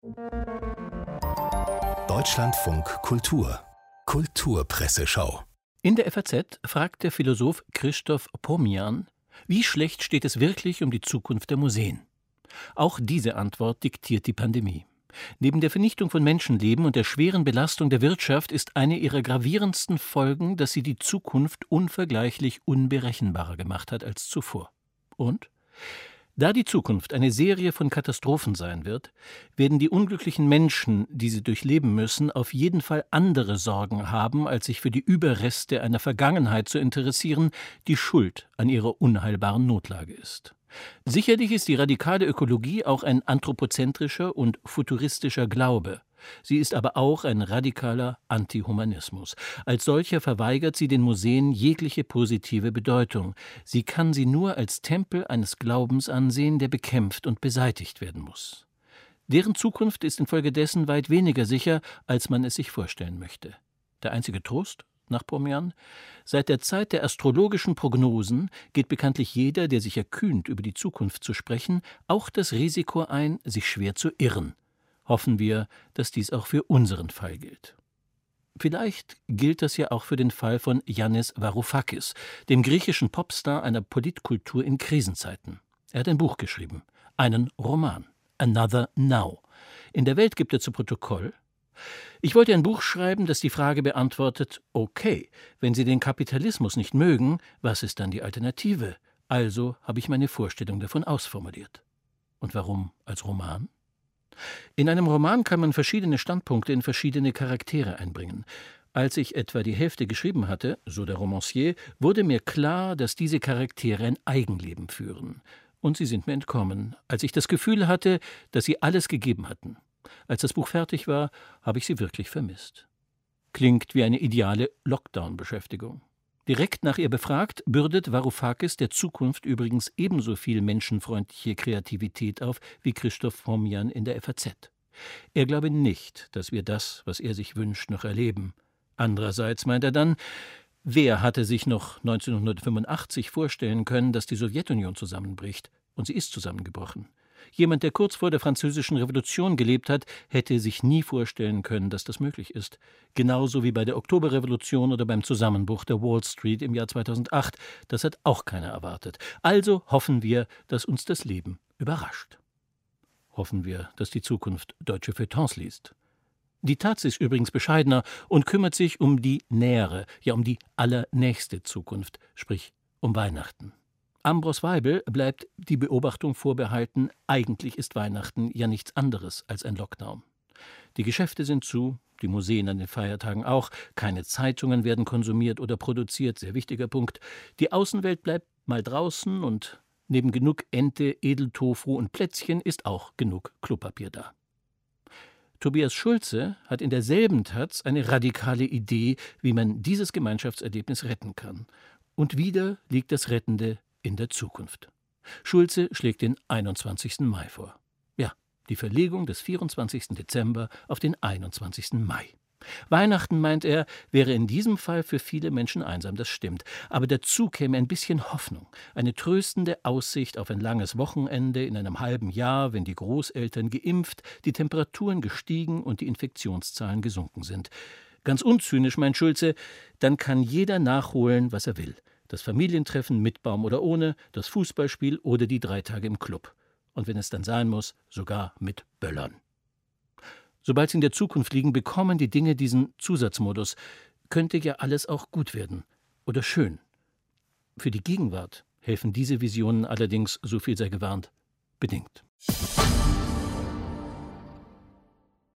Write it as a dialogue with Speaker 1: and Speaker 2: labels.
Speaker 1: Deutschlandfunk Kultur Kulturpresseschau.
Speaker 2: In der FAZ fragt der Philosoph Krzysztof Pomian, wie schlecht steht es wirklich um die Zukunft der Museen? Auch diese Antwort diktiert die Pandemie. Neben der Vernichtung von Menschenleben und der schweren Belastung der Wirtschaft ist eine ihrer gravierendsten Folgen, dass sie die Zukunft unvergleichlich unberechenbarer gemacht hat als zuvor. Und? Da die Zukunft eine Serie von Katastrophen sein wird, werden die unglücklichen Menschen, die sie durchleben müssen, auf jeden Fall andere Sorgen haben, als sich für die Überreste einer Vergangenheit zu interessieren, die schuld an ihrer unheilbaren Notlage ist. Sicherlich ist die radikale Ökologie auch ein anthropozentrischer und futuristischer Glaube. Sie ist aber auch ein radikaler Antihumanismus. Als solcher verweigert sie den Museen jegliche positive Bedeutung. Sie kann sie nur als Tempel eines Glaubens ansehen, der bekämpft und beseitigt werden muss. Deren Zukunft ist infolgedessen weit weniger sicher, als man es sich vorstellen möchte. Der einzige Trost, nach Pomian: Seit der Zeit der astrologischen Prognosen geht bekanntlich jeder, der sich erkühnt, über die Zukunft zu sprechen, auch das Risiko ein, sich schwer zu irren. Hoffen wir, dass dies auch für unseren Fall gilt. Vielleicht gilt das ja auch für den Fall von Yannis Varoufakis, dem griechischen Popstar einer Politkultur in Krisenzeiten. Er hat ein Buch geschrieben, einen Roman, Another Now. In der Welt gibt er zu Protokoll: Ich wollte ein Buch schreiben, das die Frage beantwortet, okay, wenn Sie den Kapitalismus nicht mögen, was ist dann die Alternative? Also habe ich meine Vorstellung davon ausformuliert. Und warum als Roman? In einem Roman kann man verschiedene Standpunkte in verschiedene Charaktere einbringen. Als ich etwa die Hälfte geschrieben hatte, so der Romancier, wurde mir klar, dass diese Charaktere ein Eigenleben führen. Und sie sind mir entkommen, als ich das Gefühl hatte, dass sie alles gegeben hatten. Als das Buch fertig war, habe ich sie wirklich vermisst. Klingt wie eine ideale Lockdown-Beschäftigung. Direkt nach ihr befragt, bürdet Varoufakis der Zukunft übrigens ebenso viel menschenfreundliche Kreativität auf wie Krzysztof Pomian in der FAZ. Er glaube nicht, dass wir das, was er sich wünscht, noch erleben. Andererseits meint er dann, wer hatte sich noch 1985 vorstellen können, dass die Sowjetunion zusammenbricht? Und sie ist zusammengebrochen. Jemand, der kurz vor der Französischen Revolution gelebt hat, hätte sich nie vorstellen können, dass das möglich ist. Genauso wie bei der Oktoberrevolution oder beim Zusammenbruch der Wall Street im Jahr 2008. Das hat auch keiner erwartet. Also hoffen wir, dass uns das Leben überrascht. Hoffen wir, dass die Zukunft deutsche Feuilletons liest. Die Taz ist übrigens bescheidener und kümmert sich um die nähere, ja um die allernächste Zukunft, sprich um Weihnachten. Ambros Weibel bleibt die Beobachtung vorbehalten, eigentlich ist Weihnachten ja nichts anderes als ein Lockdown. Die Geschäfte sind zu, die Museen an den Feiertagen auch, keine Zeitungen werden konsumiert oder produziert, sehr wichtiger Punkt. Die Außenwelt bleibt mal draußen und neben genug Ente, Edeltofu und Plätzchen ist auch genug Klopapier da. Tobias Schulze hat in derselben Taz eine radikale Idee, wie man dieses Gemeinschaftserlebnis retten kann. Und wieder liegt das Rettende in der Zukunft. Schulze schlägt den 21. Mai vor. Ja, die Verlegung des 24. Dezember auf den 21. Mai. Weihnachten, meint er, wäre in diesem Fall für viele Menschen einsam, das stimmt. Aber dazu käme ein bisschen Hoffnung, eine tröstende Aussicht auf ein langes Wochenende in einem halben Jahr, wenn die Großeltern geimpft, die Temperaturen gestiegen und die Infektionszahlen gesunken sind. Ganz unzynisch, meint Schulze, dann kann jeder nachholen, was er will. Das Familientreffen mit Baum oder ohne, das Fußballspiel oder die 3 Tage im Club. Und wenn es dann sein muss, sogar mit Böllern. Sobald sie in der Zukunft liegen, bekommen die Dinge diesen Zusatzmodus. Könnte ja alles auch gut werden oder schön. Für die Gegenwart helfen diese Visionen allerdings, so viel sei gewarnt, bedingt.